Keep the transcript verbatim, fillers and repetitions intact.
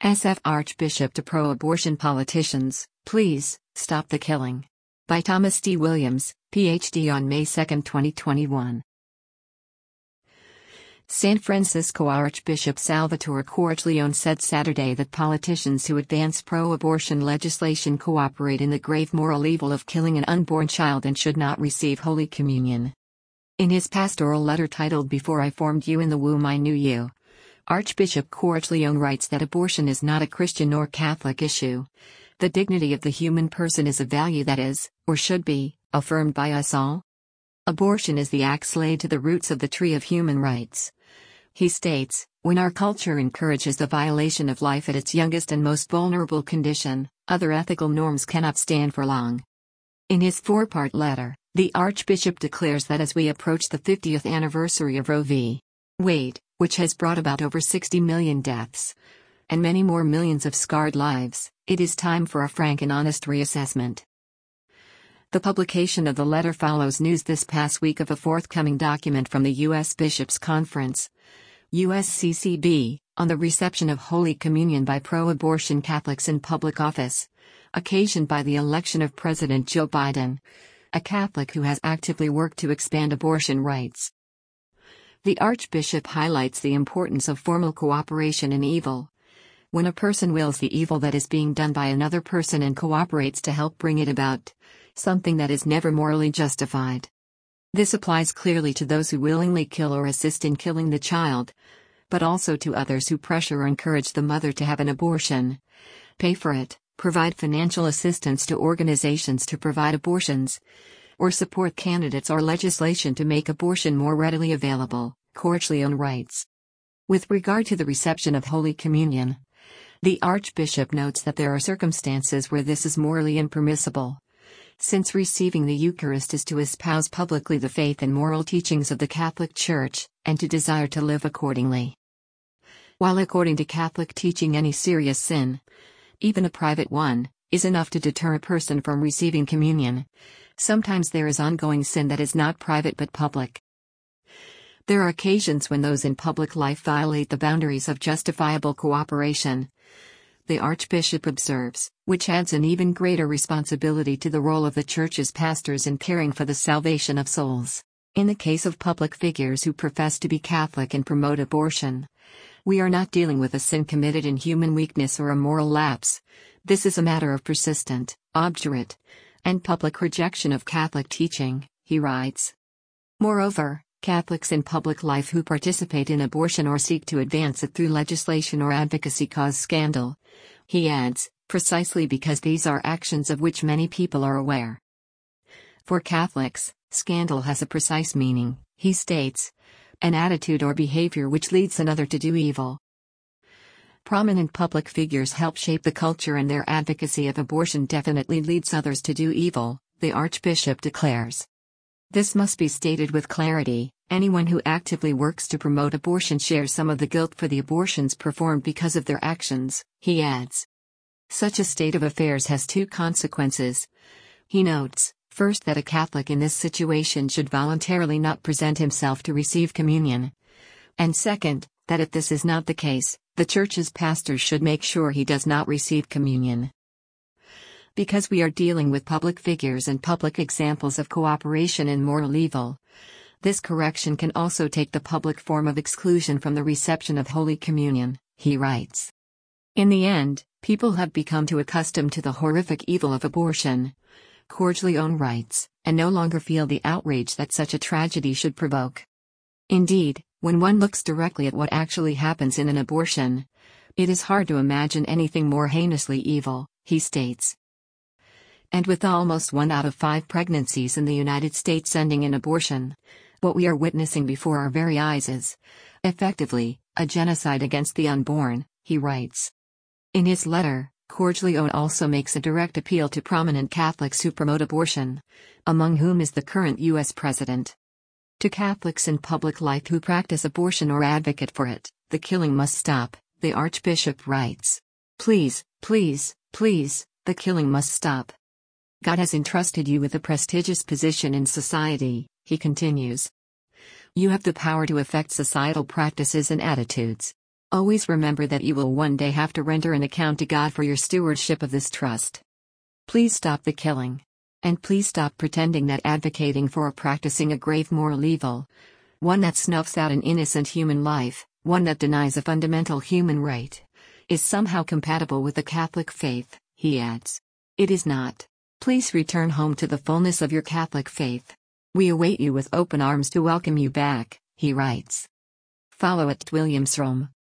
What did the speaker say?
S F Archbishop to pro-abortion politicians, please, stop the killing. By Thomas D. Williams, P H D on May second twenty twenty-one. San Francisco Archbishop Salvatore Cordileone said Saturday that politicians who advance pro-abortion legislation cooperate in the grave moral evil of killing an unborn child and should not receive Holy Communion. In his pastoral letter titled Before I Formed You in the Womb I Knew You, Archbishop Cordileone writes that abortion is not a Christian or Catholic issue. The dignity of the human person is a value that is, or should be, affirmed by us all. Abortion is the axe laid to the roots of the tree of human rights. He states, when our culture encourages the violation of life at its youngest and most vulnerable condition, other ethical norms cannot stand for long. In his four-part letter, the Archbishop declares that as we approach the fiftieth anniversary of Roe v. Wade, which has brought about over sixty million deaths, and many more millions of scarred lives, it is time for a frank and honest reassessment. The publication of the letter follows news this past week of a forthcoming document from the U S Bishops' Conference, U S C C B, on the reception of Holy Communion by pro-abortion Catholics in public office, occasioned by the election of President Joe Biden, a Catholic who has actively worked to expand abortion rights. The Archbishop highlights the importance of formal cooperation in evil. When a person wills the evil that is being done by another person and cooperates to help bring it about, something that is never morally justified. This applies clearly to those who willingly kill or assist in killing the child, but also to others who pressure or encourage the mother to have an abortion, pay for it, provide financial assistance to organizations to provide abortions, or support candidates or legislation to make abortion more readily available, Cordileone writes. With regard to the reception of Holy Communion, the Archbishop notes that there are circumstances where this is morally impermissible, since receiving the Eucharist is to espouse publicly the faith and moral teachings of the Catholic Church, and to desire to live accordingly. While according to Catholic teaching any serious sin, even a private one, is enough to deter a person from receiving communion, sometimes there is ongoing sin that is not private but public. There are occasions when those in public life violate the boundaries of justifiable cooperation, the Archbishop observes, which adds an even greater responsibility to the role of the Church's pastors in caring for the salvation of souls. In the case of public figures who profess to be Catholic and promote abortion, we are not dealing with a sin committed in human weakness or a moral lapse. This is a matter of persistent, obdurate, and public rejection of Catholic teaching, he writes. Moreover, Catholics in public life who participate in abortion or seek to advance it through legislation or advocacy cause scandal, he adds, precisely because these are actions of which many people are aware. For Catholics, scandal has a precise meaning, he states, an attitude or behavior which leads another to do evil. Prominent public figures help shape the culture, and their advocacy of abortion definitely leads others to do evil, the Archbishop declares. This must be stated with clarity. Anyone who actively works to promote abortion shares some of the guilt for the abortions performed because of their actions, he adds. Such a state of affairs has two consequences. He notes, first, that a Catholic in this situation should voluntarily not present himself to receive communion. And second, that if this is not the case, the Church's pastors should make sure he does not receive communion. Because we are dealing with public figures and public examples of cooperation in moral evil, this correction can also take the public form of exclusion from the reception of Holy Communion, he writes. In the end, people have become too accustomed to the horrific evil of abortion, Cordileone writes, and no longer feel the outrage that such a tragedy should provoke. Indeed, when one looks directly at what actually happens in an abortion, it is hard to imagine anything more heinously evil, he states. And with almost one out of five pregnancies in the United States ending in abortion, what we are witnessing before our very eyes is, effectively, a genocide against the unborn, he writes. In his letter, Cordileone also makes a direct appeal to prominent Catholics who promote abortion, among whom is the current U S President. To Catholics in public life who practice abortion or advocate for it, the killing must stop, the Archbishop writes. Please, please, please, the killing must stop. God has entrusted you with a prestigious position in society, he continues. You have the power to affect societal practices and attitudes. Always remember that you will one day have to render an account to God for your stewardship of this trust. Please stop the killing. And please stop pretending that advocating for or practicing a grave moral evil, one that snuffs out an innocent human life, one that denies a fundamental human right, is somehow compatible with the Catholic faith, he adds. It is not. Please return home to the fullness of your Catholic faith. We await you with open arms to welcome you back, he writes. Follow at Williamsrom.